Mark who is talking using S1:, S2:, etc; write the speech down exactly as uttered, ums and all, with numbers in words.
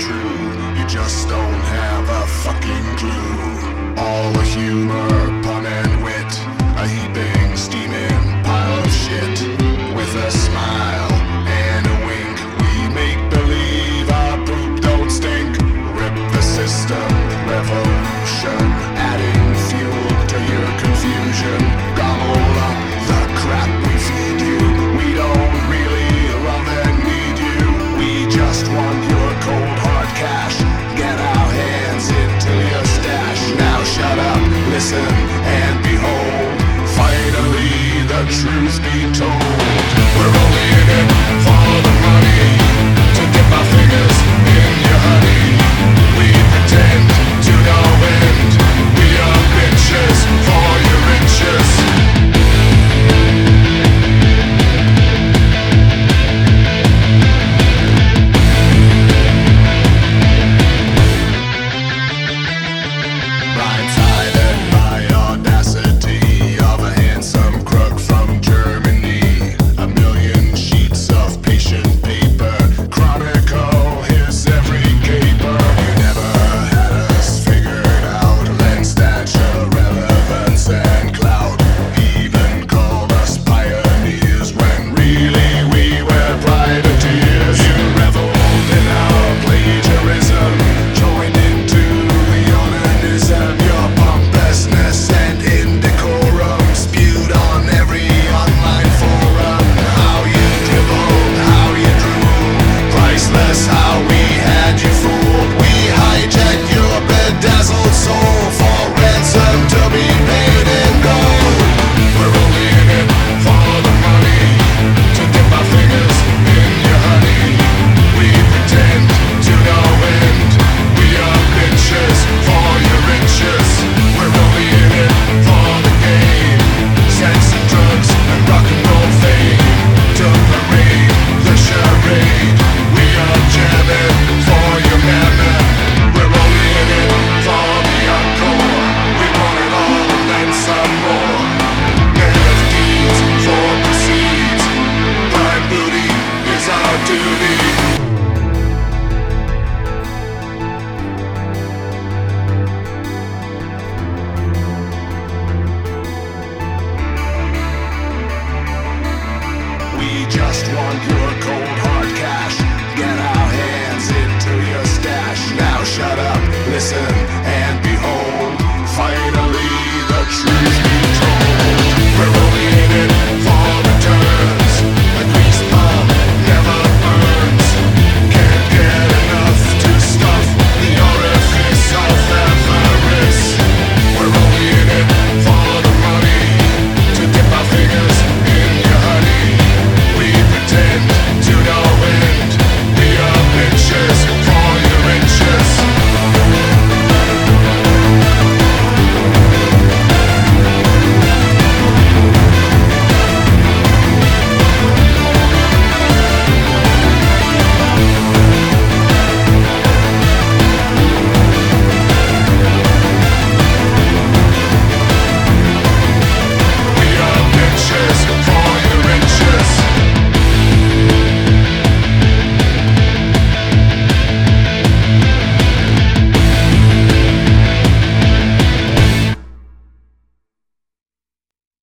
S1: true. You just don't have a fucking clue. All the humor, pun and wit, a heaping, steaming pile of shit. With a smile and a wink, we make believe our poop don't stink. Rip the system, revolution, adding fuel to your confusion. Gobble up the crap we feed you. We don't really love and need you. We just want